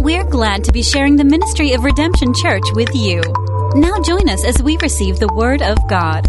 We're glad to be sharing the ministry of Redemption Church with you. Now join us as we receive the Word of God.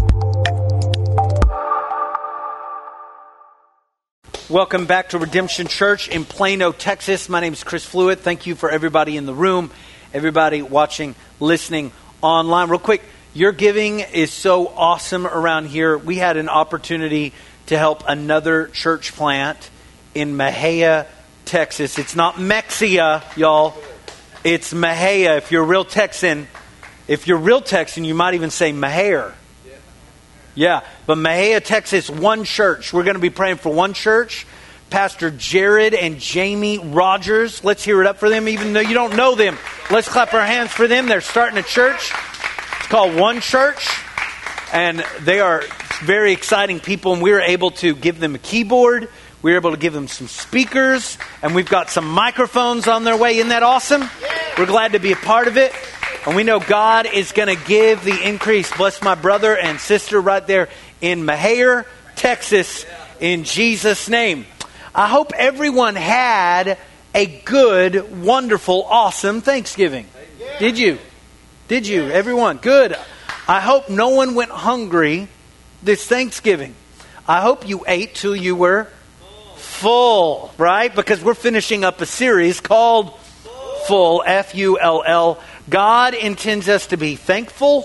Welcome back to Redemption Church in Plano, Texas. My name is Chris Fluitt. Thank you for everybody in the room, everybody watching, listening online. Real quick, your giving is so awesome around here. We had an opportunity to help another church plant in Mexia, Texas. It's not Mexia, y'all. It's Mexia. If you're a real Texan, you might even say Meher. Yeah, but Mexia, Texas, one church. We're going to be praying for one church. Pastor Jared and Jamie Rogers. Let's hear it up for them, even though you don't know them. Let's clap our hands for them. They're starting a church. It's called One Church. And they are very exciting people. And we were able to give them a keyboard. We were able to give them some speakers. And we've got some microphones on their way. Isn't that awesome? We're glad to be a part of it. And we know God is going to give the increase. Bless my brother and sister right there in Mexia, Texas, in Jesus' name. I hope everyone had a good, wonderful, awesome Thanksgiving. Did you? Did you? Everyone? Good. I hope no one went hungry this Thanksgiving. I hope you ate till you were full, right? Because we're finishing up a series called Full, F-U-L-L. God intends us to be thankful,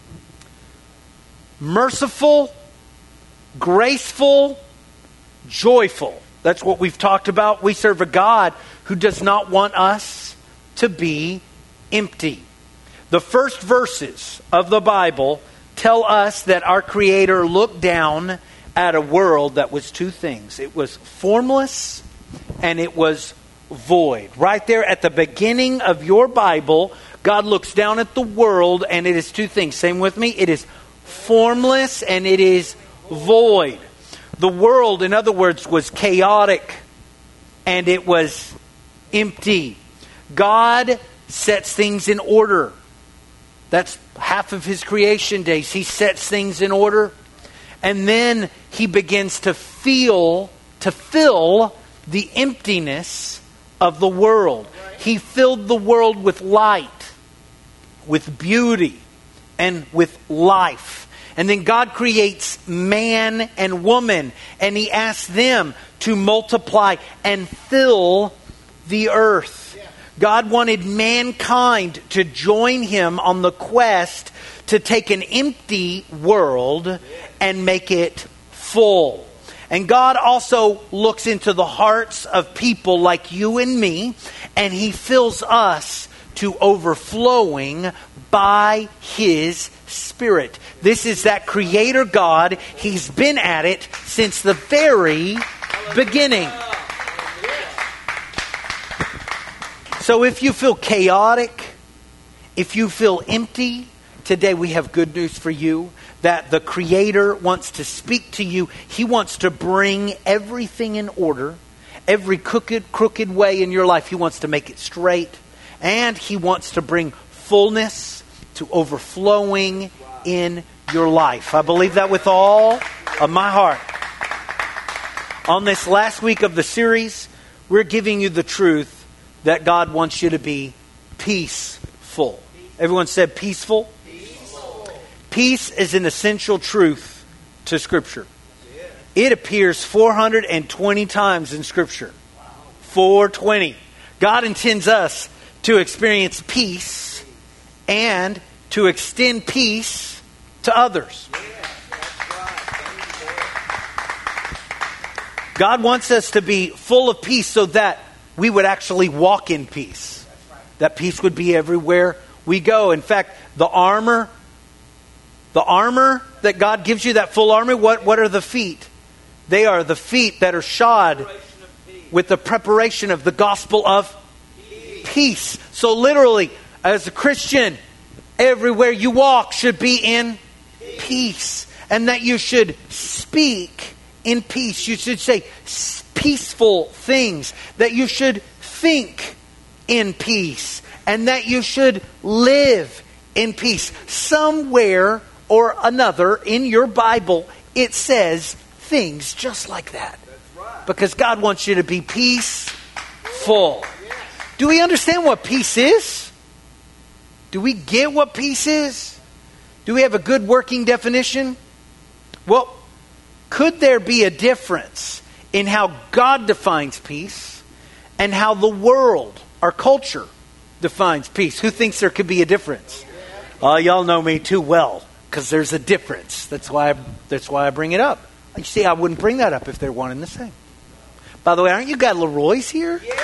merciful, graceful, joyful. That's what we've talked about. We serve a God who does not want us to be empty. The first verses of the Bible tell us that our Creator looked down at a world that was two things. It was formless and it was void. Right there at the beginning of your Bible, God looks down at the world and it is two things. Same with me. It is formless and it is void. The world, in other words, was chaotic and it was empty. God sets things in order. That's half of His creation days. He sets things in order. And then He begins to fill the emptiness of the world. He filled the world with light, with beauty, and with life. And then God creates man and woman, and He asks them to multiply and fill the earth. God wanted mankind to join Him on the quest to take an empty world and make it full. And God also looks into the hearts of people like you and me, and He fills us to overflowing by His Spirit. This is that Creator God. He's been at it since the very beginning. So if you feel chaotic, if you feel empty, today we have good news for you. That the Creator wants to speak to you. He wants to bring everything in order. Every crooked way in your life, He wants to make it straight. And He wants to bring fullness to overflowing in your life. I believe that with all of my heart. On this last week of the series, we're giving you the truth that God wants you to be peaceful. Everyone said peaceful? Peace is an essential truth to Scripture. It appears 420 times in Scripture. 420. God intends us to experience peace and to extend peace to others. God wants us to be full of peace so that we would actually walk in peace. That peace would be everywhere we go. In fact, the armor that God gives you, that full armor, what are the feet? They are the feet that are shod with the preparation of the gospel of peace. So literally, as a Christian, everywhere you walk should be in peace. And that you should speak in peace. You should say peaceful things. That you should think in peace. And that you should live in peace. Somewhere or another in your Bible, it says things just like that. Because God wants you to be peaceful. Do we understand what peace is? Do we get what peace is? Do we have a good working definition? Well, could there be a difference in how God defines peace and how the world, our culture, defines peace? Who thinks there could be a difference? Y'all know me too well, because there's a difference. That's why I bring it up. You see, I wouldn't bring that up if they're one and the same. By the way, aren't you got Leroy's here? Yeah.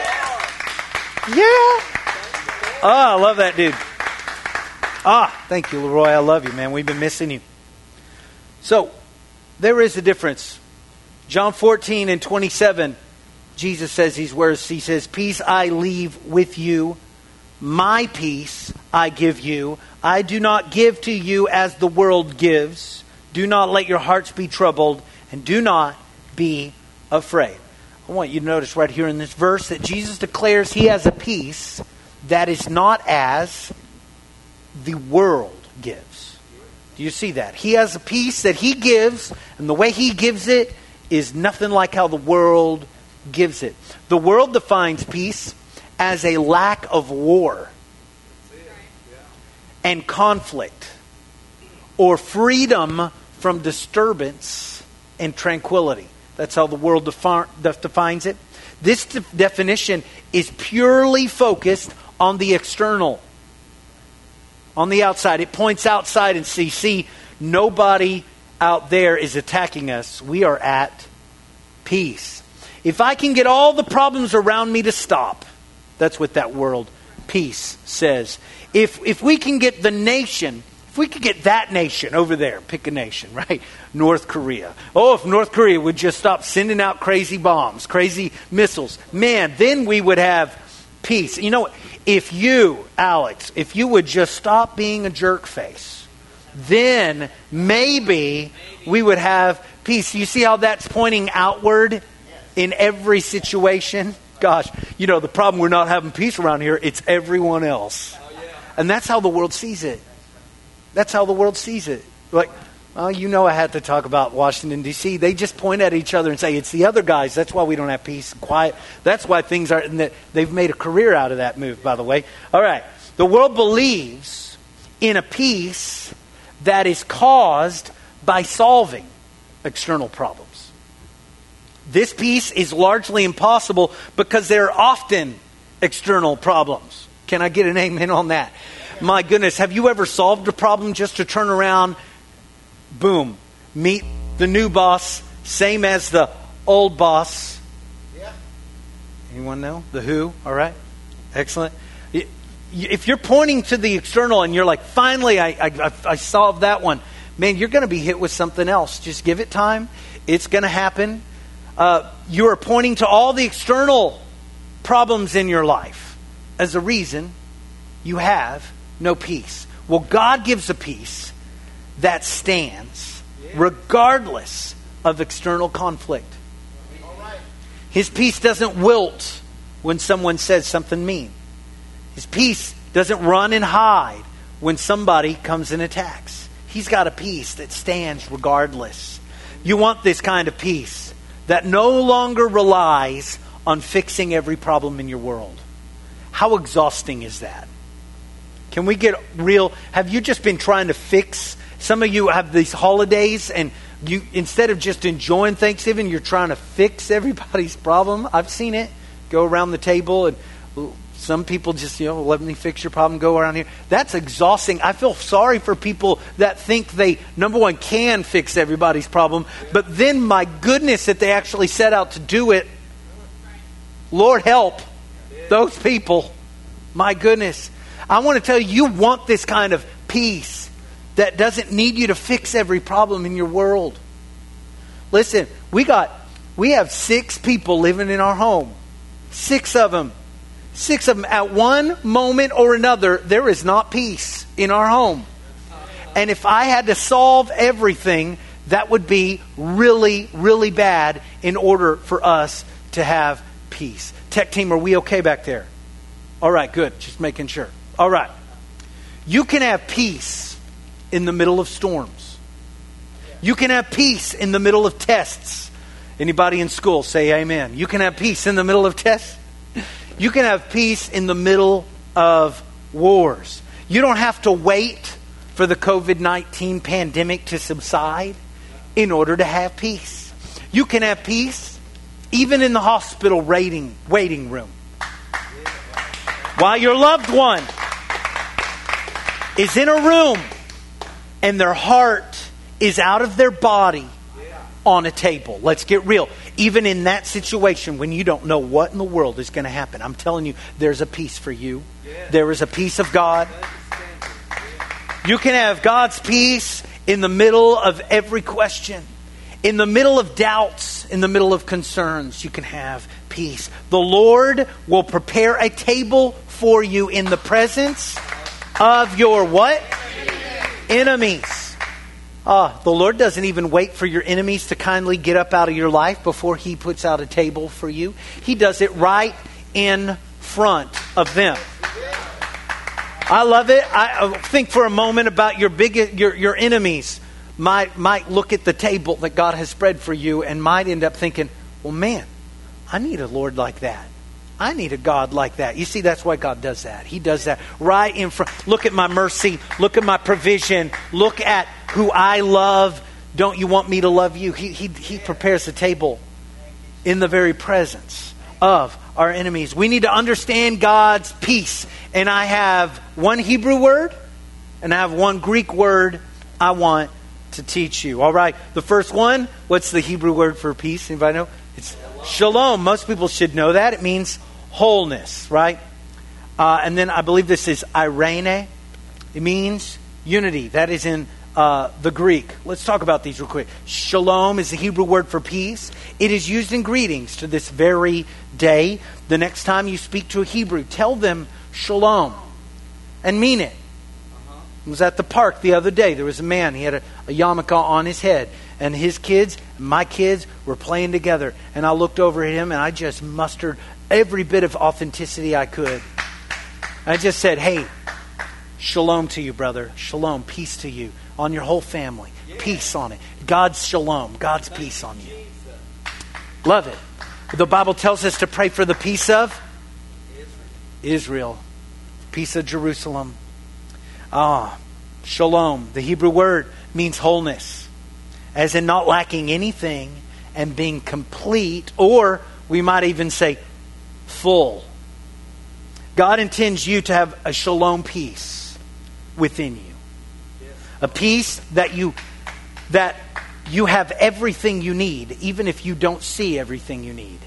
Oh, I love that dude. Thank you, Leroy. I love you, man. We've been missing you. So, there is a difference. John 14:27, Jesus says these words. He says, "Peace I leave with you. My peace I give you. I do not give to you as the world gives. Do not let your hearts be troubled, and do not be afraid." I want you to notice right here in this verse that Jesus declares he has a peace that is not as the world gives. Do you see that? He has a peace that he gives, and the way he gives it is nothing like how the world gives it. The world defines peace as a lack of war and conflict, or freedom from disturbance and tranquility. That's how the world defines it. This definition is purely focused on the external, on the outside. It points outside and see, nobody out there is attacking us. We are at peace. If I can get all the problems around me to stop, that's what that world peace says. If we can get the nation, if we could get that nation over there, pick a nation, right? North Korea. Oh, if North Korea would just stop sending out crazy bombs, crazy missiles, man, then we would have peace. You know, if you, Alex, if you would just stop being a jerk face, then maybe we would have peace. You see how that's pointing outward in every situation? Gosh, you know, the problem we're not having peace around here, it's everyone else. And that's how the world sees it. That's how the world sees it. Like, well, you know, I had to talk about Washington, D.C. They just point at each other and say, it's the other guys. That's why we don't have peace and quiet. That's why things are, and they've made a career out of that move, by the way. All right. The world believes in a peace that is caused by solving external problems. This peace is largely impossible because there are often external problems. Can I get an amen on that? My goodness, have you ever solved a problem just to turn around, boom, meet the new boss, same as the old boss? Yeah. Anyone know? The Who, all right? Excellent. If you're pointing to the external and you're like, finally, I solved that one, man, you're going to be hit with something else. Just give it time. It's going to happen. You are pointing to all the external problems in your life as a reason you have no peace. Well, God gives a peace that stands regardless of external conflict. His peace doesn't wilt when someone says something mean. His peace doesn't run and hide when somebody comes and attacks. He's got a peace that stands regardless. You want this kind of peace that no longer relies on fixing every problem in your world. How exhausting is that? Can we get real? Have you just been trying to fix? Some of you have these holidays and you, instead of just enjoying Thanksgiving, you're trying to fix everybody's problem. I've seen it. Go around the table and some people just, let me fix your problem, go around here. That's exhausting. I feel sorry for people that think they, number one, can fix everybody's problem, but then my goodness that they actually set out to do it. Lord help those people. My goodness. I want to tell you, you want this kind of peace that doesn't need you to fix every problem in your world. Listen, we have 6 people living in our home. 6 of them. 6 of them. At one moment or another, there is not peace in our home. And if I had to solve everything, that would be really, really bad in order for us to have peace. Tech team, are we okay back there? All right, good. Just making sure. All right. You can have peace in the middle of storms. You can have peace in the middle of tests. Anybody in school say amen. You can have peace in the middle of tests. You can have peace in the middle of wars. You don't have to wait for the COVID-19 pandemic to subside in order to have peace. You can have peace even in the hospital waiting room. While your loved one is in a room and their heart is out of their body on a table. Let's get real. Even in that situation when you don't know what in the world is going to happen, I'm telling you, there's a peace for you. There is a peace of God. You can have God's peace in the middle of every question. In the middle of doubts, in the middle of concerns, you can have peace. The Lord will prepare a table for you in the presence of your what? Enemies. The Lord doesn't even wait for your enemies to kindly get up out of your life before He puts out a table for you. He does it right in front of them. I love it. I think for a moment about your enemies might look at the table that God has spread for you and might end up thinking, well, man, I need a Lord like that. I need a God like that. You see, that's why God does that. He does that right in front. Look at my mercy. Look at my provision. Look at who I love. Don't you want me to love you? He prepares the table in the very presence of our enemies. We need to understand God's peace. And I have one Hebrew word and I have one Greek word I want to teach you. All right. The first one, what's the Hebrew word for peace? Anybody know? It's shalom. Most people should know that. It means wholeness, right? And then I believe this is irene. It means unity. That is in the Greek. Let's talk about these real quick. Shalom is the Hebrew word for peace. It is used in greetings to this very day. The next time you speak to a Hebrew, tell them shalom and mean it. I was at the park the other day. There was a man. He had a yarmulke on his head. And his kids, my kids, were playing together. And I looked over at him and I just mustered every bit of authenticity I could. I just said, hey, shalom to you, brother. Shalom, peace to you. On your whole family. Peace on it. God's shalom. God's peace on you. Love it. The Bible tells us to pray for the peace of Israel. Peace of Jerusalem. Shalom. The Hebrew word means wholeness. As in not lacking anything and being complete, or we might even say full. God intends you to have a shalom peace within you. A peace that you have everything you need, even if you don't see everything you need.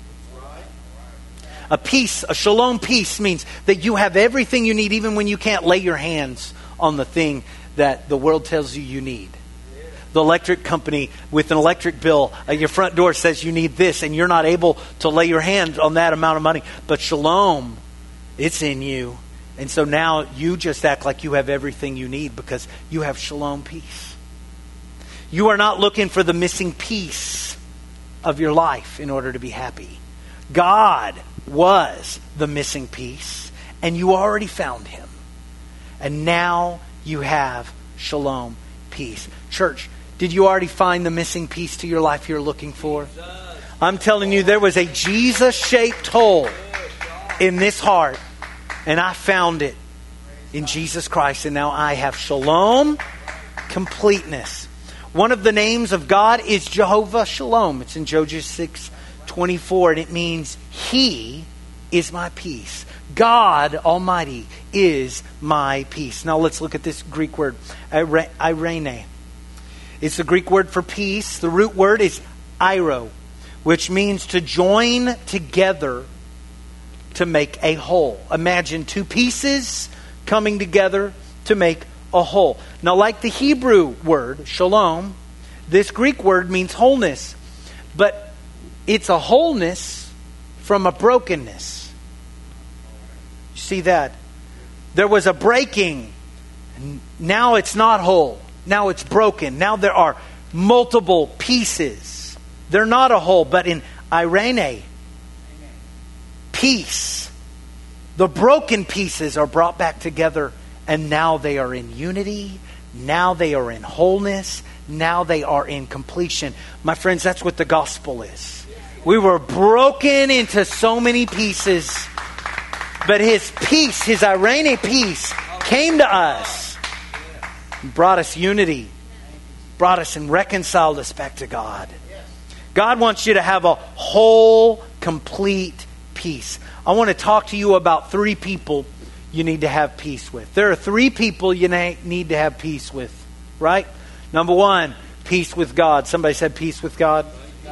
A shalom peace means that you have everything you need, even when you can't lay your hands on the thing that the world tells you need. The electric company with an electric bill at your front door says you need this, and you're not able to lay your hands on that amount of money. But shalom, it's in you. And so now you just act like you have everything you need because you have shalom peace. You are not looking for the missing piece of your life in order to be happy. God was the missing piece, and you already found Him. And now you have shalom peace. Church, did you already find the missing piece to your life you're looking for? I'm telling you, there was a Jesus-shaped hole in this heart, and I found it in Jesus Christ, and now I have shalom, completeness. One of the names of God is Jehovah Shalom. It's in Judges 6:24, and it means He is my peace. God Almighty is my peace. Now let's look at this Greek word, irene. It's the Greek word for peace. The root word is iro, which means to join together to make a whole. Imagine two pieces coming together to make a whole. Now, like the Hebrew word, shalom, this Greek word means wholeness. But it's a wholeness from a brokenness. You see that? There was a breaking. Now it's not whole. Now it's broken. Now there are multiple pieces. They're not a whole, but in irene, peace. The broken pieces are brought back together, and now they are in unity. Now they are in wholeness. Now they are in completion. My friends, that's what the gospel is. We were broken into so many pieces. But His peace, His irene peace, came to us. Brought us unity. Brought us and reconciled us back to God. God wants you to have a whole, complete peace. I want to talk to you about 3 people you need to have peace with. There are 3 people you need to have peace with, right? Number 1, peace with God. Somebody said peace with God.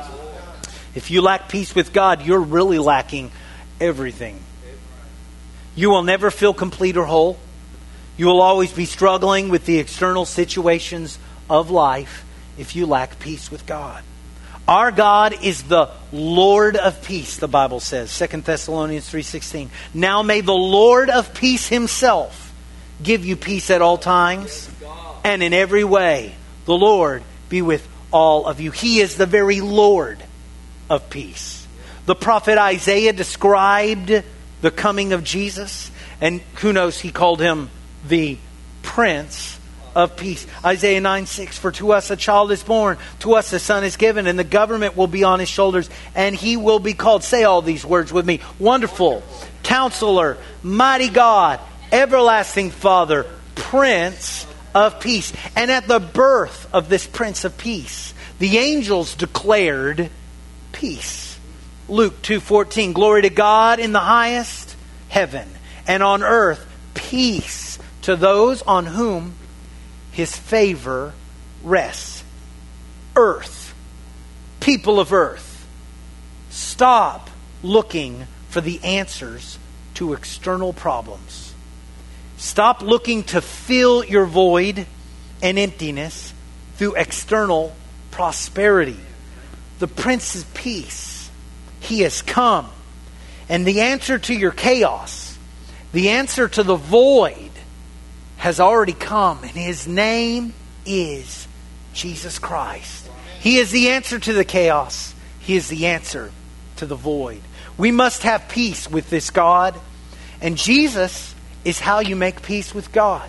If you lack peace with God, you're really lacking everything. You will never feel complete or whole. You will always be struggling with the external situations of life if you lack peace with God. Our God is the Lord of peace, the Bible says, 2 Thessalonians 3:16. Now may the Lord of peace Himself give you peace at all times and in every way. The Lord be with all of you. He is the very Lord of peace. The prophet Isaiah described the coming of Jesus, and who knows, he called Him the Prince of Peace. Isaiah 9:6, for to us a child is born, to us a son is given, and the government will be on His shoulders, and He will be called, say all these words with me, Wonderful, Counselor, Mighty God, Everlasting Father, Prince of Peace. And at the birth of this Prince of Peace, the angels declared peace. Luke 2:14, glory to God in the highest heaven, and on earth peace to those on whom His favor rests. Earth, people of earth, stop looking for the answers to external problems. Stop looking to fill your void and emptiness through external prosperity. The Prince of Peace, He has come. And the answer to your chaos, the answer to the void, has already come, and His name is Jesus Christ. He is the answer to the chaos. He is the answer to the void. We must have peace with this God, and Jesus is how you make peace with God.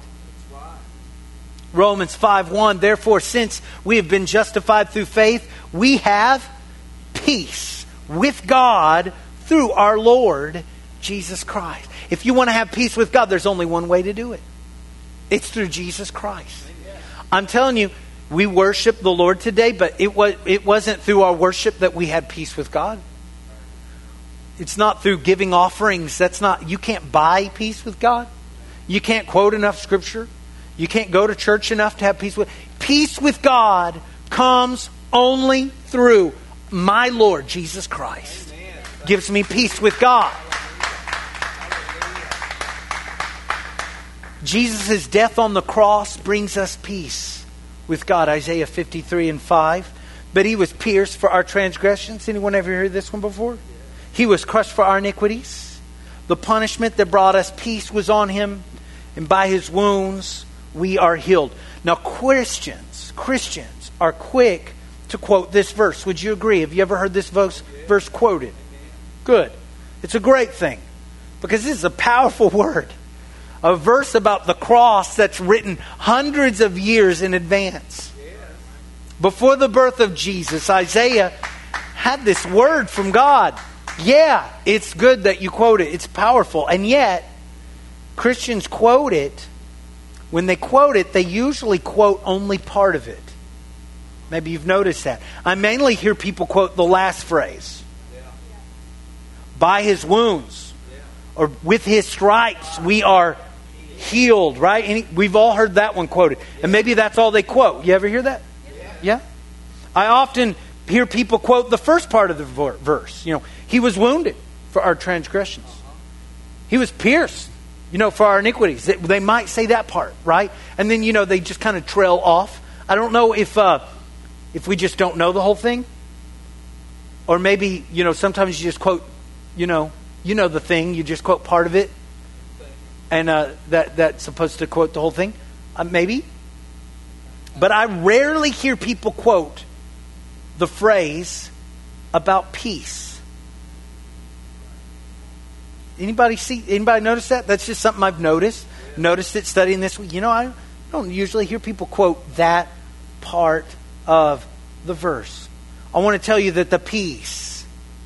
Romans 5:1, therefore, since we have been justified through faith, we have peace with God through our Lord Jesus Christ. If you want to have peace with God, there's only one way to do it. It's through Jesus Christ. I'm telling you, we worship the Lord today, but it wasn't through our worship that we had peace with God. It's not through giving offerings. You can't buy peace with God. You can't quote enough Scripture. You can't go to church enough to have peace with. Peace with God comes only through my Lord Jesus Christ. Gives me peace with God. Jesus' death on the cross brings us peace with God. Isaiah 53:5. But He was pierced for our transgressions. Anyone ever heard this one before? He was crushed for our iniquities. The punishment that brought us peace was on Him, and by His wounds we are healed. Now Christians are quick to quote this verse. Would you agree? Have you ever heard this verse quoted? Good. It's a great thing, because this is a powerful word. A verse about the cross that's written hundreds of years in advance. Before the birth of Jesus, Isaiah had this word from God. Yeah, it's good that you quote it. It's powerful. And yet, Christians quote it. When they quote it, they usually quote only part of it. Maybe you've noticed that. I mainly hear people quote the last phrase. By His wounds, or with His stripes, we are healed, right? We've all heard that one quoted. And maybe that's all they quote. You ever hear that? Yeah? I often hear people quote the first part of the verse. He was wounded for our transgressions. He was pierced, for our iniquities. They might say that part, right? And then, they just kind of trail off. I don't know if we just don't know the whole thing. Or maybe, sometimes you just quote, the thing, you just quote part of it. And that's supposed to quote the whole thing. Maybe. But I rarely hear people quote the phrase about peace. Anybody notice that? That's just something I've noticed. Noticed it studying this week. I don't usually hear people quote that part of the verse. I want to tell you that the peace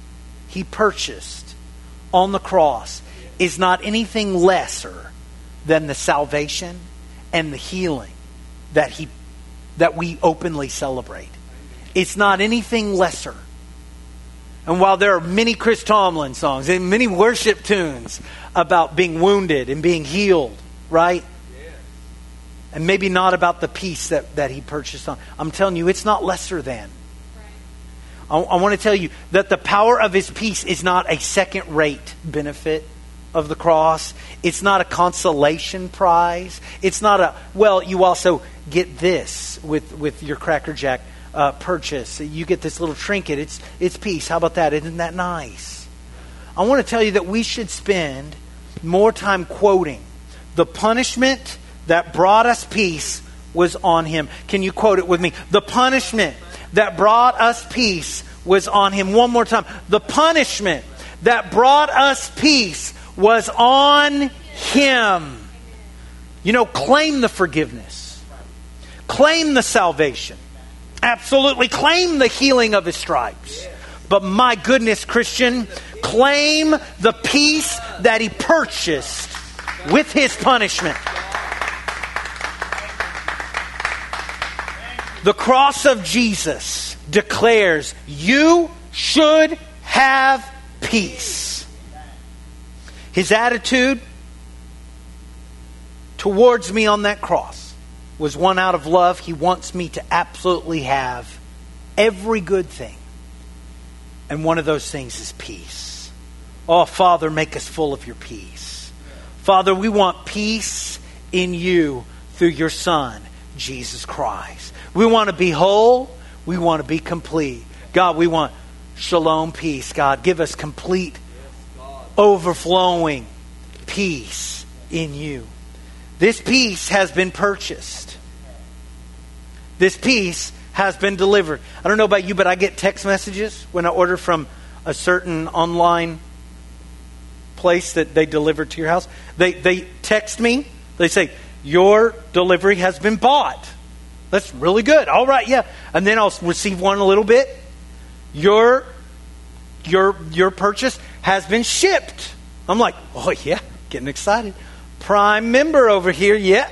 He purchased on the cross is not anything lesser than the salvation and the healing that we openly celebrate. It's not anything lesser. And while there are many Chris Tomlin songs and many worship tunes about being wounded and being healed, right? And maybe not about the peace that he purchased on. I'm telling you, it's not lesser than. I want to tell you that the power of his peace is not a second-rate benefit of the cross. It's not a consolation prize. It's not you also get this with your Cracker Jack purchase. You get this little trinket. It's peace. How about that? Isn't that nice? I want to tell you that we should spend more time quoting the punishment that brought us peace was on him. Can you quote it with me? The punishment that brought us peace was on him. One more time. The punishment that brought us peace was on him. Claim the forgiveness. Claim the salvation. Absolutely. Claim the healing of his stripes. But my goodness, Christian, claim the peace that he purchased with his punishment. The cross of Jesus declares you should have peace. His attitude towards me on that cross was one out of love. He wants me to absolutely have every good thing. And one of those things is peace. Oh, Father, make us full of your peace. Father, we want peace in you through your Son, Jesus Christ. We want to be whole. We want to be complete. God, we want shalom peace. God, give us complete, overflowing peace in you. This peace has been purchased. This peace has been delivered. I don't know about you, but I get text messages when I order from a certain online place that they deliver to your house. They text me. They say, your delivery has been bought. That's really good. All right, yeah. And then I'll receive one a little bit. Your purchase has been shipped. I'm like, oh yeah, getting excited. Prime member over here, yeah.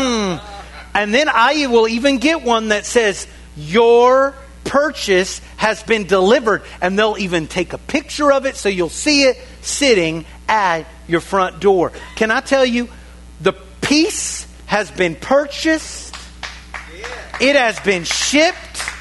And then I will even get one that says, your purchase has been delivered. And they'll even take a picture of it so you'll see it sitting at your front door. Can I tell you, the peace has been purchased. It has been shipped.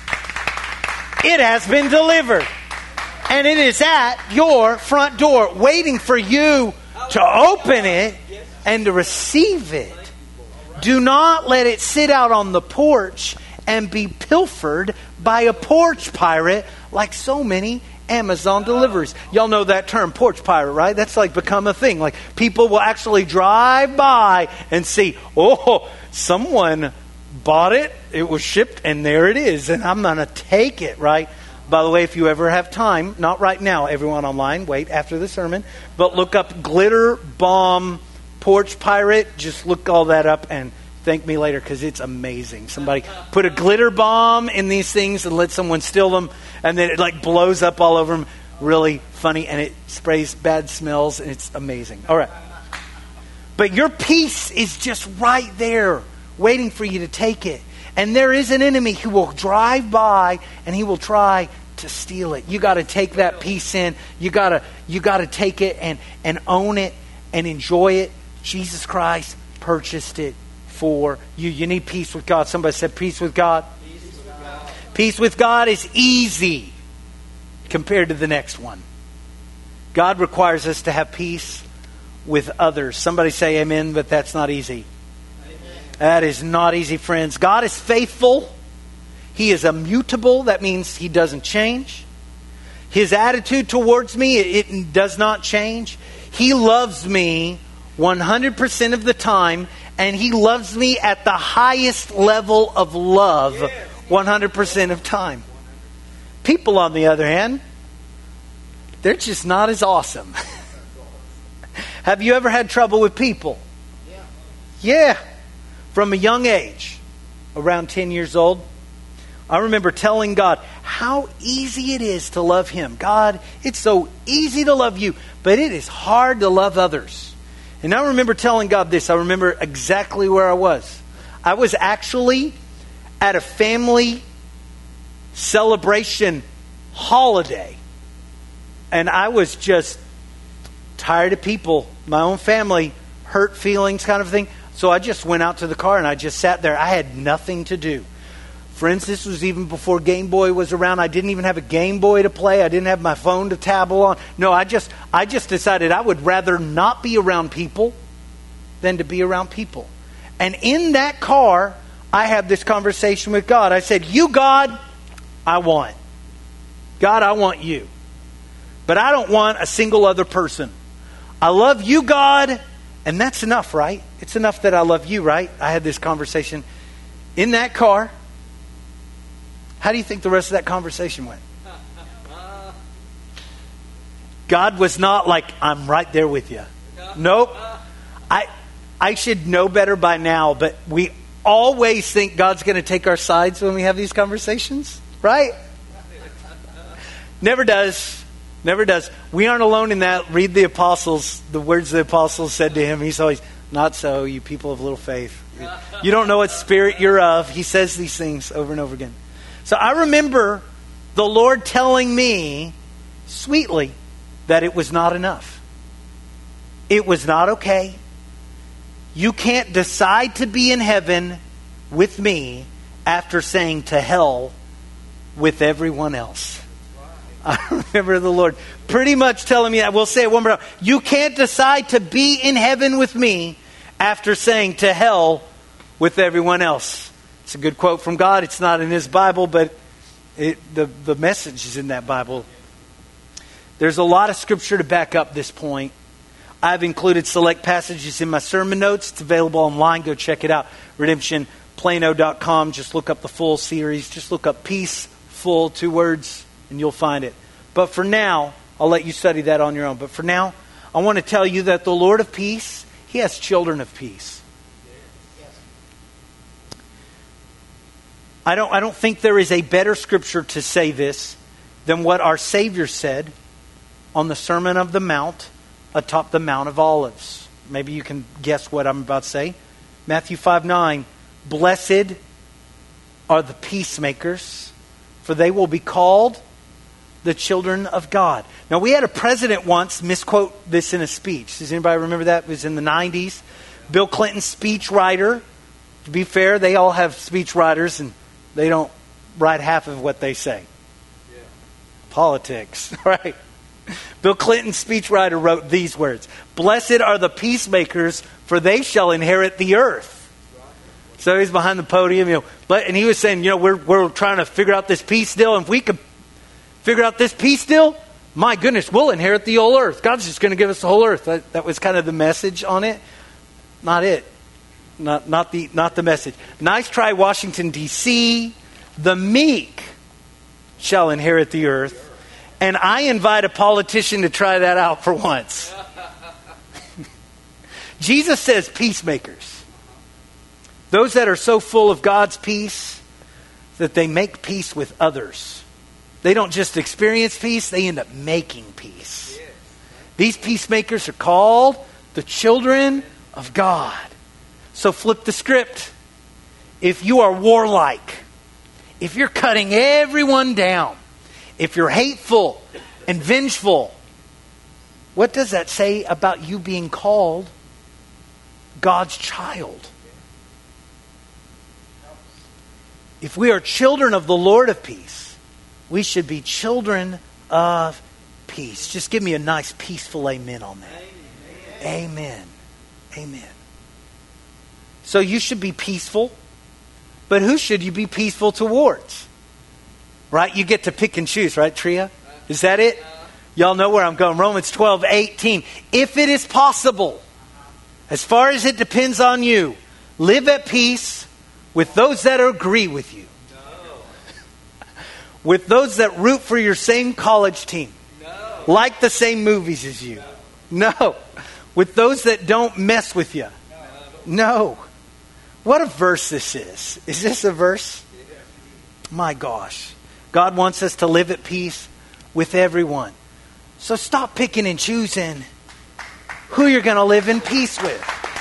It has been delivered. And it is at your front door waiting for you to open it and to receive it. Do not let it sit out on the porch and be pilfered by a porch pirate like so many Amazon deliveries. Y'all know that term, porch pirate, right? That's like become a thing. Like people will actually drive by and see, oh, someone bought it, it was shipped, and there it is, and I'm going to take it, right? By the way, if you ever have time, not right now, everyone online, wait after the sermon, but look up glitter bomb porch pirate. Just look all that up and thank me later because it's amazing. Somebody put a glitter bomb in these things and let someone steal them, and then it like blows up all over them. Really funny, and it sprays bad smells, and it's amazing. All right. But your peace is just right there, waiting for you to take it. And there is an enemy who will drive by and he will try to steal it. You got to take that peace in. You got to take it and own it and enjoy it. Jesus Christ purchased it for you. You need peace with God. Somebody said peace with God. Peace with God. Peace with God is easy compared to the next one. God requires us to have peace with others. Somebody say amen, but that's not easy. That is not easy, friends. God is faithful. He is immutable. That means he doesn't change. His attitude towards me, it does not change. He loves me 100% of the time, and he loves me at the highest level of love 100% of time. People, on the other hand, they're just not as awesome. Have you ever had trouble with people? Yeah. From a young age, around 10 years old, I remember telling God how easy it is to love Him. God, it's so easy to love you, but it is hard to love others. And I remember telling God this. I remember exactly where I was. I was actually at a family celebration holiday. And I was just tired of people, my own family, hurt feelings kind of thing. So I just went out to the car and I just sat there. I had nothing to do. Friends, this was even before Game Boy was around. I didn't even have a Game Boy to play. I didn't have my phone to tabble on. No, I just decided I would rather not be around people than to be around people. And in that car, I had this conversation with God. I said, you, God, I want. God, I want you. But I don't want a single other person. I love you, God, and that's enough, right? It's enough that I love you, right? I had this conversation in that car. How do you think the rest of that conversation went? God was not like, I'm right there with you. Nope. I should know better by now, but we always think God's going to take our sides when we have these conversations, right? Never does. Never does. We aren't alone in that. Read the apostles, the words the apostles said to him. He's always, not so, you people of little faith. You don't know what spirit you're of. He says these things over and over again. So I remember the Lord telling me sweetly that it was not enough. It was not okay. You can't decide to be in heaven with me after saying to hell with everyone else. I remember the Lord pretty much telling me that. We'll say it one more time. You can't decide to be in heaven with me after saying to hell with everyone else. It's a good quote from God. It's not in His Bible, but the message is in that Bible. There's a lot of scripture to back up this point. I've included select passages in my sermon notes. It's available online. Go check it out. RedemptionPlano.com. Just look up the full series. Just look up peace, full, 2 words, and you'll find it. But for now, I'll let you study that on your own. But for now, I want to tell you that the Lord of peace, He has children of peace. I don't think there is a better scripture to say this than what our Savior said on the Sermon of the Mount atop the Mount of Olives. Maybe you can guess what I'm about to say. Matthew 5:9, blessed are the peacemakers, for they will be called the children of God. Now, we had a president once misquote this in a speech. Does anybody remember that? It was in the 90s. Bill Clinton, speech writer. To be fair, they all have speech writers, and they don't write half of what they say. Yeah. Politics, right? Bill Clinton, speechwriter, wrote these words. Blessed are the peacemakers, for they shall inherit the earth. So he's behind the podium, and he was saying, we're trying to figure out this peace deal. And if we could figure out this peace deal, my goodness, we'll inherit the whole earth. God's just going to give us the whole earth. That was kind of the message on it. Not it. Not the message. Nice try, Washington, D.C. The meek shall inherit the earth. And I invite a politician to try that out for once. Jesus says peacemakers. Those that are so full of God's peace that they make peace with others. They don't just experience peace, they end up making peace. These peacemakers are called the children of God. So flip the script. If you are warlike, if you're cutting everyone down, if you're hateful and vengeful, what does that say about you being called God's child? If we are children of the Lord of peace, we should be children of peace. Just give me a nice peaceful amen on that. Amen. Amen. So you should be peaceful, but who should you be peaceful towards? Right? You get to pick and choose, right, Tria? Is that it? Y'all know where I'm going. Romans 12:18. If it is possible, as far as it depends on you, live at peace with those that agree with you. No. With those that root for your same college team. No. Like the same movies as you. No. With those that don't mess with you. No. What a verse this is. Is this a verse? My gosh. God wants us to live at peace with everyone. So stop picking and choosing who you're going to live in peace with.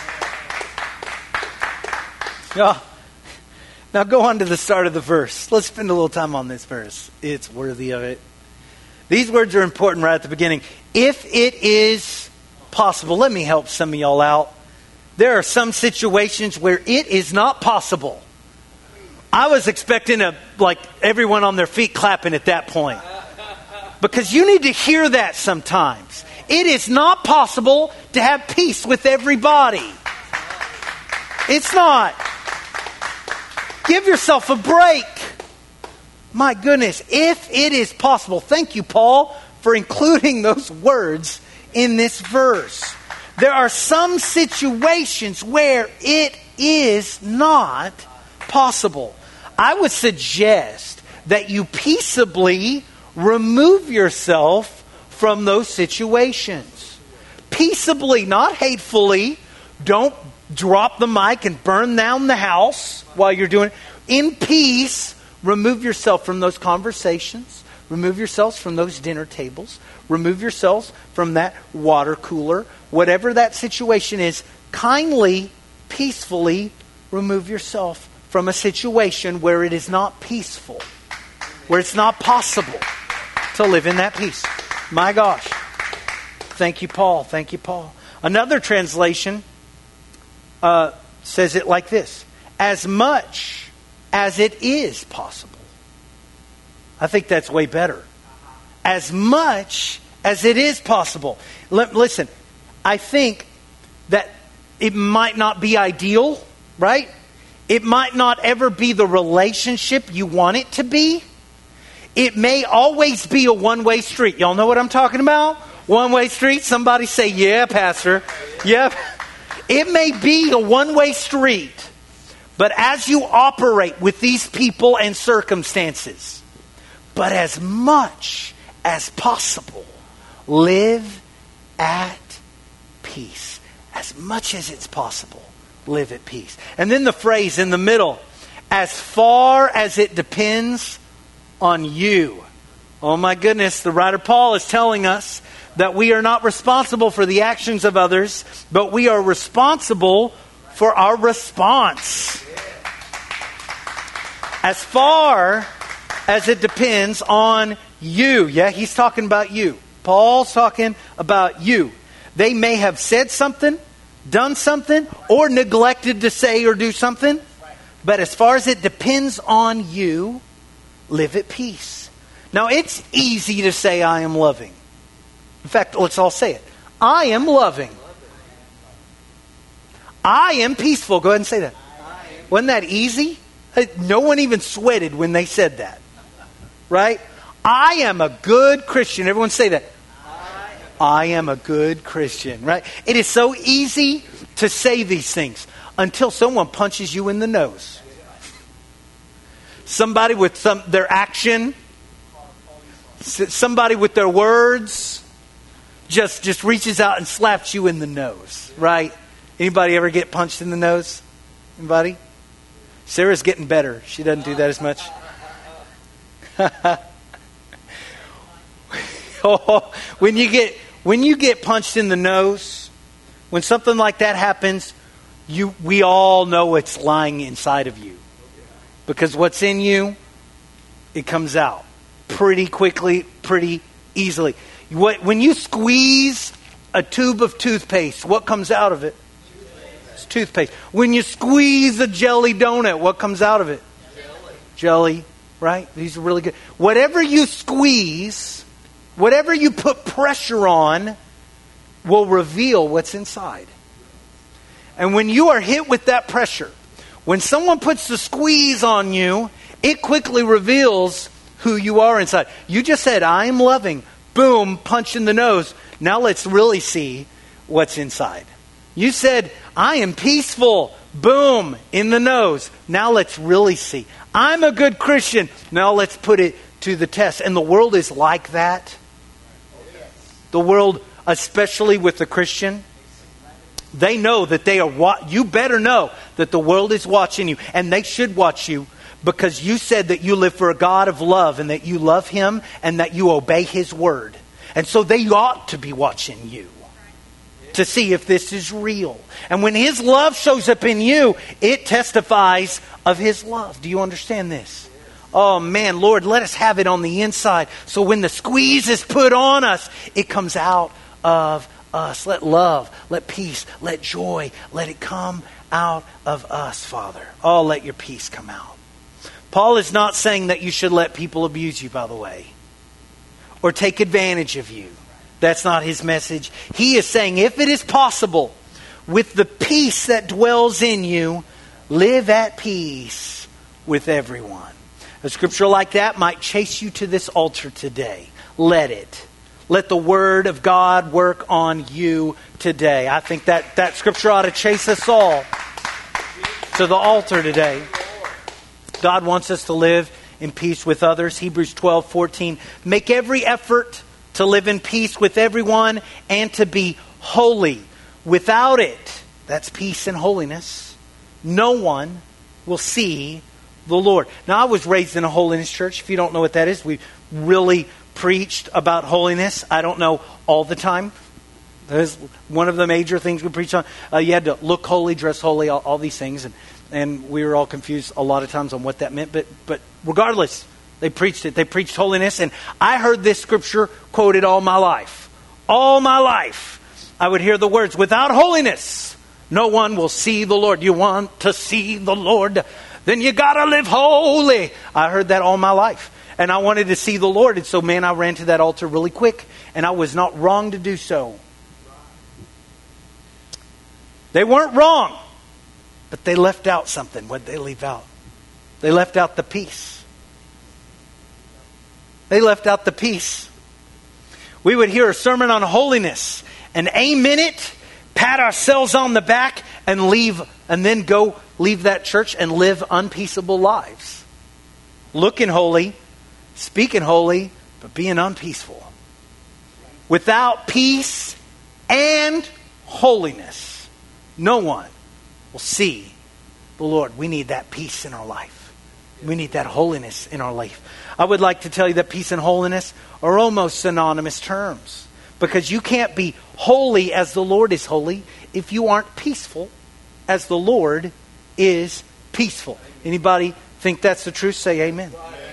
Now go on to the start of the verse. Let's spend a little time on this verse. It's worthy of it. These words are important right at the beginning. If it is possible, let me help some of y'all out. There are some situations where it is not possible. I was expecting everyone on their feet clapping at that point. Because you need to hear that sometimes. It is not possible to have peace with everybody. It's not. Give yourself a break. My goodness, if it is possible. Thank you, Paul, for including those words in this verse. There are some situations where it is not possible. I would suggest that you peaceably remove yourself from those situations. Peaceably, not hatefully. Don't drop the mic and burn down the house while you're doing it. In peace, remove yourself from those conversations. Remove yourselves from those dinner tables. Remove yourselves from that water cooler. Whatever that situation is, kindly, peacefully remove yourself from a situation where it is not peaceful, where it's not possible to live in that peace. My gosh. Thank you, Paul. Thank you, Paul. Another translation says it like this: as much as it is possible. I think that's way better. As much as it is possible. Listen, I think that it might not be ideal, right? It might not ever be the relationship you want it to be. It may always be a one-way street. Y'all know what I'm talking about? One-way street? Somebody say, yeah, Pastor. Yep. It may be a one-way street. But as you operate with these people and circumstances, but as much as possible, live at peace. As much as it's possible, live at peace. And then the phrase in the middle, as far as it depends on you. Oh my goodness, the writer Paul is telling us that we are not responsible for the actions of others, but we are responsible for our response. As far as it depends on you. Yeah, he's talking about you. Paul's talking about you. They may have said something, done something, or neglected to say or do something. But as far as it depends on you, live at peace. Now, it's easy to say, I am loving. In fact, let's all say it. I am loving. I am peaceful. Go ahead and say that. Wasn't that easy? No one even sweated when they said that. Right? I am a good Christian. Everyone say that. I am a good Christian. Right? It is so easy to say these things until someone punches you in the nose. Somebody with their action, somebody with their words, just reaches out and slaps you in the nose. Right? Anybody ever get punched in the nose? Anybody? Sarah's getting better. She doesn't do that as much. When you get punched in the nose, when something like that happens, we all know it's lying inside of you. Because what's in you, it comes out pretty quickly, pretty easily. When you squeeze a tube of toothpaste, what comes out of it? It's toothpaste. When you squeeze a jelly donut, what comes out of it? Jelly, right? These are really good. Whatever you squeeze, whatever you put pressure on, will reveal what's inside. And when you are hit with that pressure, when someone puts the squeeze on you, it quickly reveals who you are inside. You just said, I am loving. Boom, punch in the nose. Now let's really see what's inside. You said, I am peaceful. Boom, in the nose. Now let's really see. I'm a good Christian. Now let's put it to the test. And the world is like that. The world, especially with the Christian, they know that they are. You better know that the world is watching you, and they should watch you, because you said that you live for a God of love and that you love Him and that you obey His word. And so they ought to be watching you to see if this is real. And when His love shows up in you, it testifies of His love. Do you understand this? Oh man, Lord, let us have it on the inside. So when the squeeze is put on us, it comes out of us. Let love, let peace, let joy, let it come out of us, Father. Oh, let your peace come out. Paul is not saying that you should let people abuse you, by the way, or take advantage of you. That's not his message. He is saying, if it is possible, with the peace that dwells in you, live at peace with everyone. A scripture like that might chase you to this altar today. Let it. Let the Word of God work on you today. I think that scripture ought to chase us all to the altar today. God wants us to live in peace with others. Hebrews 12:14. Make every effort to live in peace with everyone and to be holy. Without it, that's peace and holiness, no one will see the Lord. Now, I was raised in a holiness church. If you don't know what that is, we really preached about holiness. I don't know all the time. That is one of the major things we preach on. You had to look holy, dress holy, all these things. And we were all confused a lot of times on what that meant. But regardless, they preached it. They preached holiness. And I heard this scripture quoted all my life. All my life. I would hear the words, without holiness, no one will see the Lord. You want to see the Lord? Then you got to live holy. I heard that all my life. And I wanted to see the Lord. And so, man, I ran to that altar really quick. And I was not wrong to do so. They weren't wrong. But they left out something. What did they leave out? They left out the peace. They left out the peace. We would hear a sermon on holiness and amen it, pat ourselves on the back, and leave, and then go leave that church and live unpeaceable lives. Looking holy, speaking holy, but being unpeaceful. Without peace and holiness, no one will see the Lord. We need that peace in our life. We need that holiness in our life. I would like to tell you that peace and holiness are almost synonymous terms. Because you can't be holy as the Lord is holy if you aren't peaceful as the Lord is peaceful. Anybody think that's the truth? Say amen.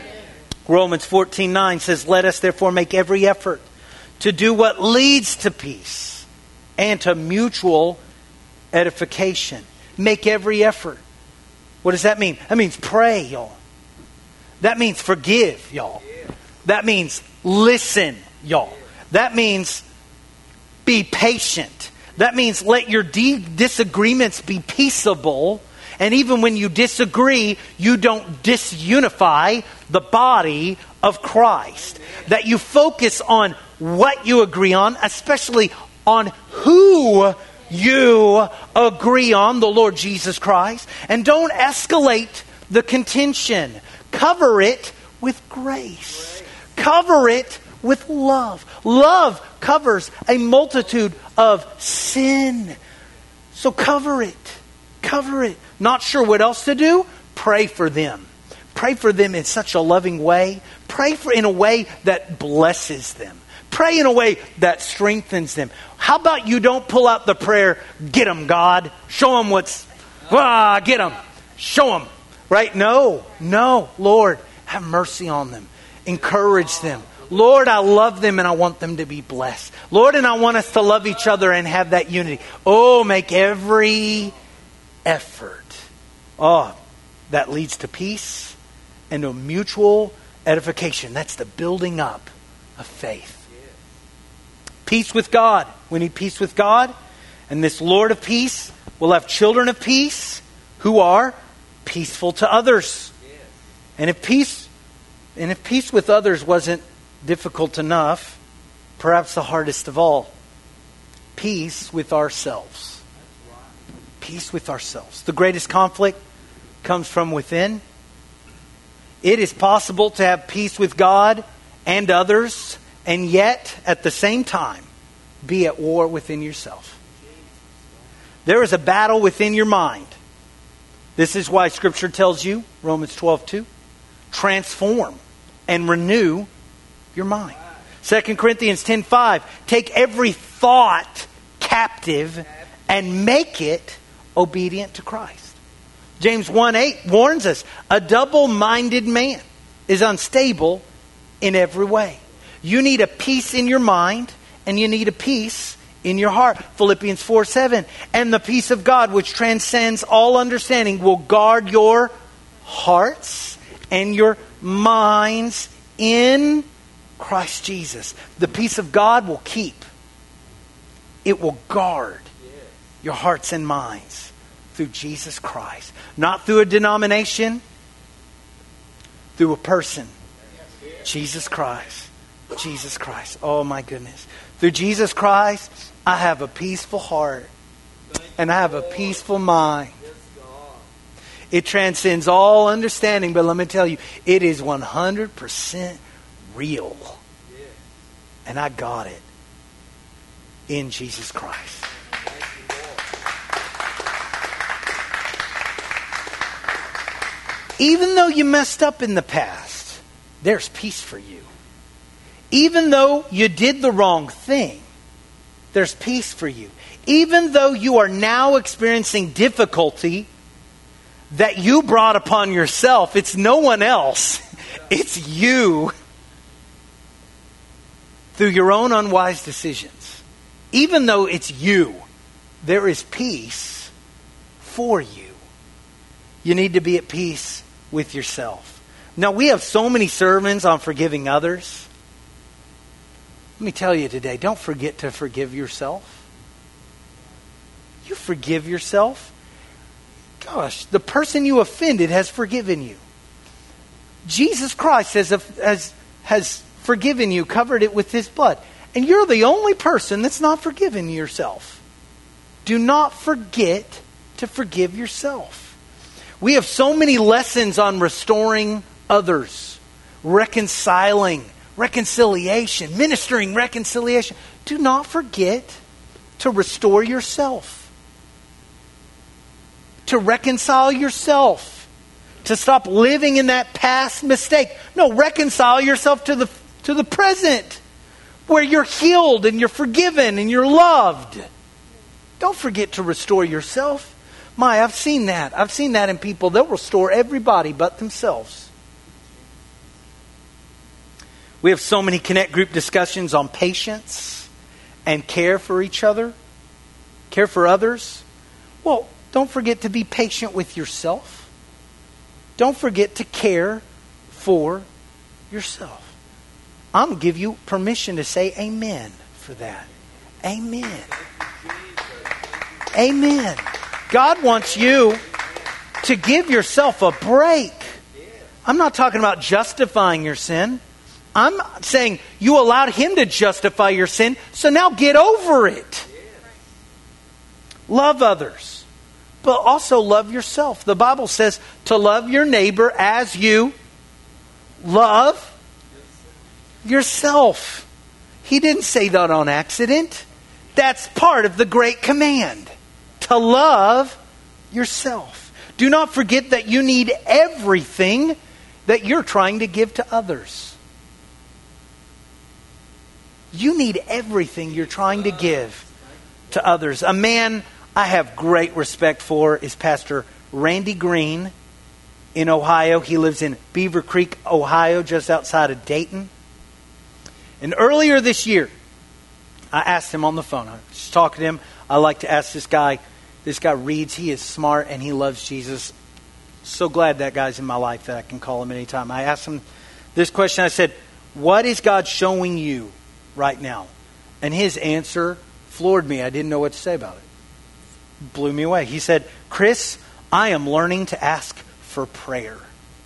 Romans 14:9 says, let us therefore make every effort to do what leads to peace and to mutual edification. Make every effort. What does that mean? That means pray, y'all. That means forgive, y'all. That means listen, y'all. That means be patient. That means let your disagreements be peaceable. And even when you disagree, you don't disunify the body of Christ. That you focus on what you agree on, especially on who you agree on, the Lord Jesus Christ. And don't escalate the contention. Cover it with grace. Cover it with love. Love covers a multitude of sin. So cover it. Cover it. Not sure what else to do? Pray for them. Pray for them in such a loving way. Pray in a way that blesses them. Pray in a way that strengthens them. How about you don't pull out the prayer, get them, God. Show them get them. Show them. Right? No. Lord, have mercy on them. Encourage them. Lord, I love them and I want them to be blessed. Lord, and I want us to love each other and have that unity. Oh, make every effort. Oh, that leads to peace and to mutual edification. That's the building up of faith. Peace with God. We need peace with God. And this Lord of peace will have children of peace who are peaceful to others. And if peace with others wasn't difficult enough, perhaps the hardest of all, peace with ourselves. Peace with ourselves. The greatest conflict comes from within. It is possible to have peace with God and others, and yet, at the same time, be at war within yourself. There is a battle within your mind This is why Scripture tells you, Romans 12:2, transform and renew your mind. 2 Corinthians 10:5, take every thought captive and make it obedient to Christ. James 1:8 warns us, a double-minded man is unstable in every way. You need a peace in your mind and you need a peace in your heart. Philippians 4:7, and the peace of God which transcends all understanding will guard your hearts and your minds in Christ Jesus. The peace of God will keep. It will guard your hearts and minds through Jesus Christ. Not through a denomination, through a person. Jesus Christ. Jesus Christ. Oh my goodness. Through Jesus Christ, I have a peaceful heart and I have a peaceful mind. It transcends all understanding, but let me tell you, it is 100% real. And I got it in Jesus Christ. Even though you messed up in the past, there's peace for you. Even though you did the wrong thing, there's peace for you. Even though you are now experiencing difficulty that you brought upon yourself, it's no one else. It's you. Through your own unwise decisions. Even though it's you, there is peace for you. You need to be at peace with yourself. Now, we have so many sermons on forgiving others. Let me tell you today, don't forget to forgive yourself. You forgive yourself. Gosh, the person you offended has forgiven you. Jesus Christ has forgiven you, covered it with His blood. And you're the only person that's not forgiven yourself. Do not forget to forgive yourself. We have so many lessons on restoring others, reconciling, reconciliation, ministering reconciliation. Do not forget to restore yourself. To reconcile yourself. To stop living in that past mistake. No, reconcile yourself to the present, where you're healed and you're forgiven and you're loved. Don't forget to restore yourself. I've seen that. I've seen that in people. They'll restore everybody but themselves. We have so many Connect group discussions on patience and care for each other, care for others. Well, don't forget to be patient with yourself. Don't forget to care for yourself. I'm going to give you permission to say amen for that. Amen. Amen. God wants you to give yourself a break. I'm not talking about justifying your sin. I'm saying you allowed Him to justify your sin, so now get over it. Love others, but also love yourself. The Bible says to love your neighbor as you love yourself. He didn't say that on accident. That's part of the great command. To love yourself. Do not forget that you need everything that you're trying to give to others. You need everything you're trying to give to others. A man I have great respect for is Pastor Randy Green in Ohio. He lives in Beaver Creek, Ohio, just outside of Dayton. And earlier this year, I asked him on the phone. I was just talking to him. I like to ask this guy. This guy reads. He is smart and he loves Jesus. So glad that guy's in my life that I can call him anytime. I asked him this question. I said, what is God showing you right now? And his answer floored me. I didn't know what to say about it. Blew me away. He said, Chris, I am learning to ask for prayer.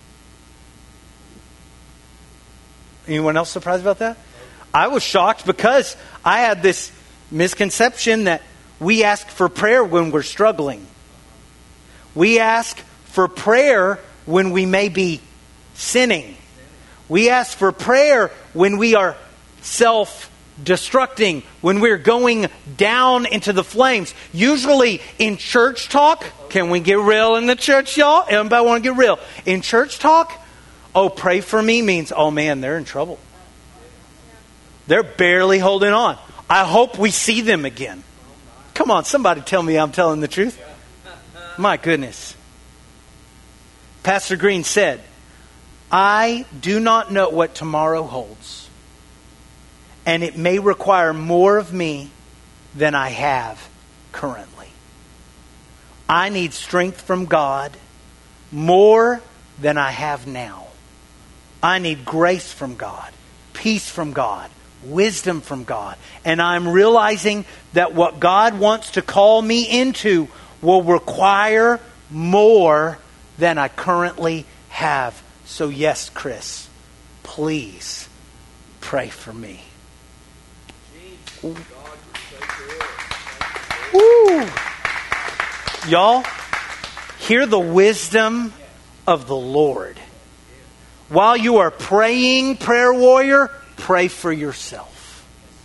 Anyone else surprised about that? I was shocked because I had this misconception that we ask for prayer when we're struggling. We ask for prayer when we may be sinning. We ask for prayer when we are destructing, when we're going down into the flames. Usually in church talk, can we get real in the church, y'all? Everybody want to get real? In church talk, oh, pray for me means, oh man, they're in trouble. They're barely holding on. I hope we see them again. Come on, somebody tell me I'm telling the truth. My goodness. Pastor Green said, I do not know what tomorrow holds, and it may require more of me than I have currently. I need strength from God more than I have now. I need grace from God, peace from God, wisdom from God. And I'm realizing that what God wants to call me into will require more than I currently have. So yes, Chris, please pray for me. Woo. Y'all, hear the wisdom of the Lord. While you are praying, prayer warrior, pray for yourself.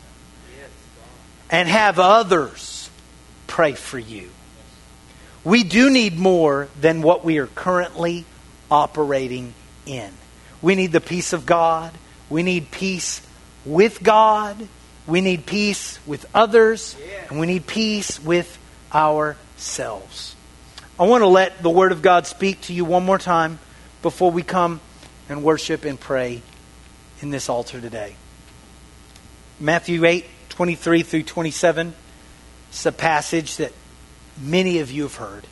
And have others pray for you. We do need more than what we are currently operating in. We need the peace of God. We need peace with God. We need peace with others. And we need peace with ourselves. I want to let the Word of God speak to you one more time before we come and worship and pray in this altar today. Matthew 8:23 through 27. It's a passage that many of you have heard.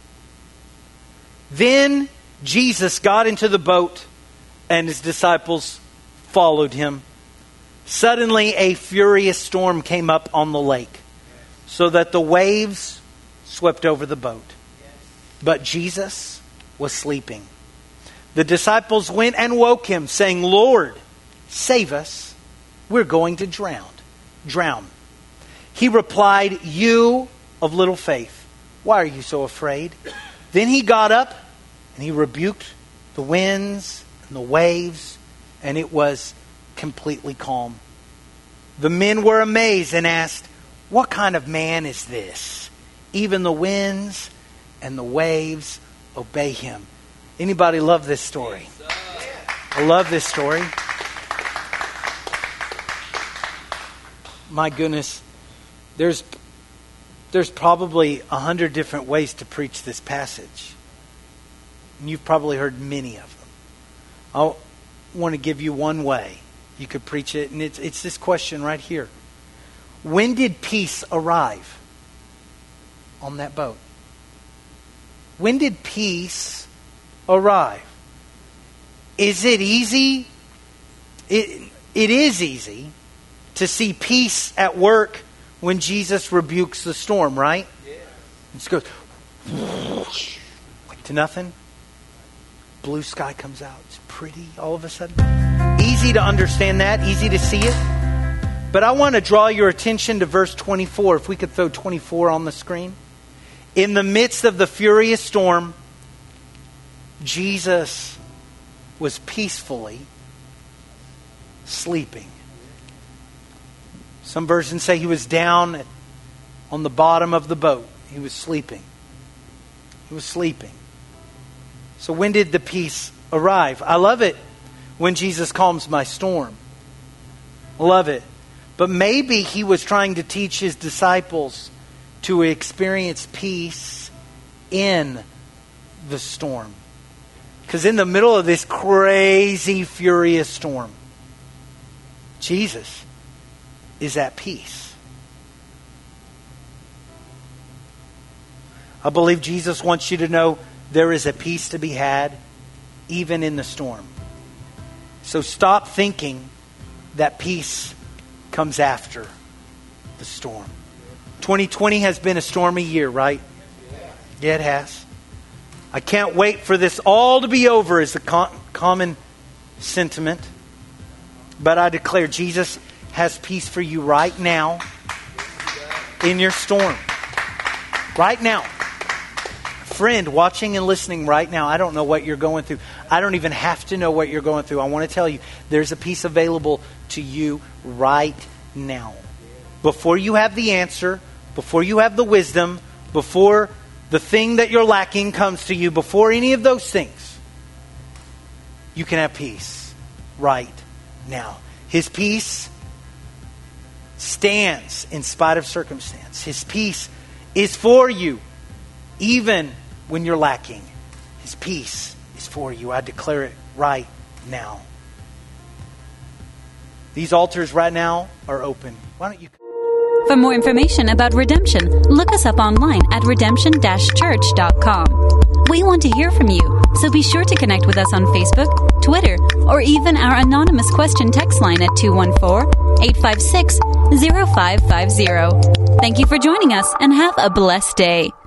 Then Jesus got into the boat and his disciples followed him. Suddenly a furious storm came up on the lake, so that the waves swept over the boat. But Jesus was sleeping. The disciples went and woke him, saying, Lord, save us. We're going to drown. He replied, you of little faith, why are you so afraid? Then he got up and he rebuked the winds and the waves, and it was completely calm. The men were amazed and asked, what kind of man is this? Even the winds and the waves obey him. Anybody love this story? I love this story. My goodness, there's probably 100 different ways to preach this passage. And you've probably heard many of them. I want to give you one way you could preach it, and it's this question right here. When did peace arrive on that boat? When did peace arrive? Is it easy? It is easy to see peace at work when Jesus rebukes the storm, right? Yeah. It just goes to nothing. Blue sky comes out. It's pretty all of a sudden. Easy to understand that. Easy to see it. But I want to draw your attention to verse 24. If we could throw 24 on the screen. In the midst of the furious storm, Jesus was peacefully sleeping. Some versions say he was down on the bottom of the boat. He was sleeping. He was sleeping. So when did the peace arrive? I love it when Jesus calms my storm. I love it. But maybe he was trying to teach his disciples to experience peace in the storm. Because in the middle of this crazy, furious storm, Jesus is at peace. I believe Jesus wants you to know there is a peace to be had even in the storm. So stop thinking that peace comes after the storm. 2020 has been a stormy year, right? Yeah, it has. I can't wait for this all to be over is the common sentiment. But I declare Jesus has peace for you right now in your storm. Right now. Friend, watching and listening right now, I don't know what you're going through. I don't even have to know what you're going through. I want to tell you, there's a peace available to you right now. before you have the answer, before you have the wisdom, before the thing that you're lacking comes to you, before any of those things, you can have peace right now. His peace stands in spite of circumstance. His peace is for you, even when you're lacking. His peace is for you. I declare it right now. These altars right now are open. Why don't you... For more information about Redemption, look us up online at redemption-church.com. We want to hear from you, so be sure to connect with us on Facebook, Twitter, or even our anonymous question text line at 214-856-0550. Thank you for joining us and have a blessed day.